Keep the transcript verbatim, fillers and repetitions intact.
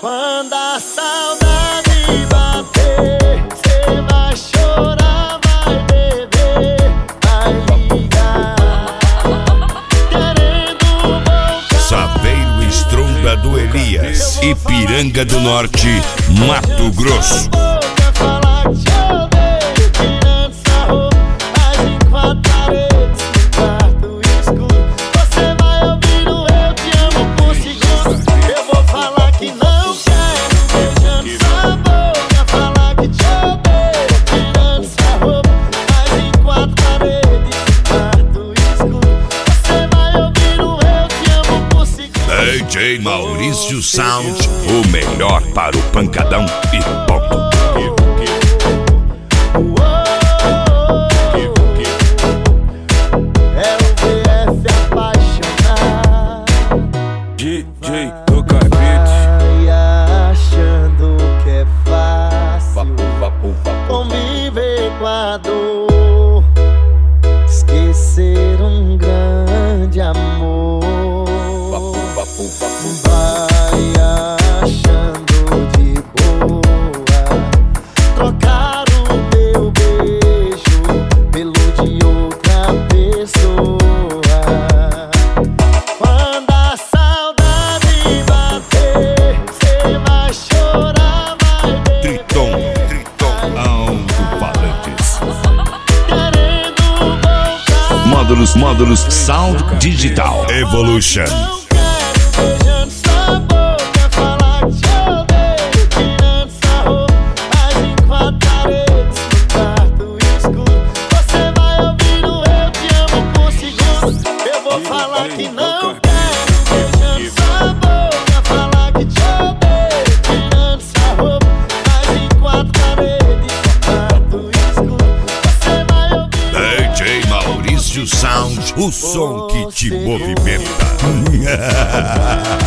Quando a saudade bater, cê vai chorar, vai beber, vai ligar, querendo voltar. Saveiro Estronda do Elias, Ipiranga do Norte, Mato Grosso. D J Maurício Sound, o melhor para o pancadão e ponto. É o V F apaixonado, D J do Carpete, vai achando que é fácil conviver com a dor, esquecer um grande amor. Vai achando de boa trocar o meu beijo pelo de outra pessoa. Quando a saudade bater, cê vai chorar, vai beber. Triton, Triton, alto-falantes. Querendo voltar. Módulos, módulos, Sound Digital Evolution. Beijando sua boca, falar que te odeio, tirando sua roupa, mas em quatro paredes, no quarto escuro. Você vai ouvindo eu te amo por segundos. Eu vou falar que não quero. Beijando sua boca, falar que te odeio, tirando sua roupa, mas em quatro paredes, no quarto escuro. Você vai ouvir D J Maurício Sound, o som que te movimenta.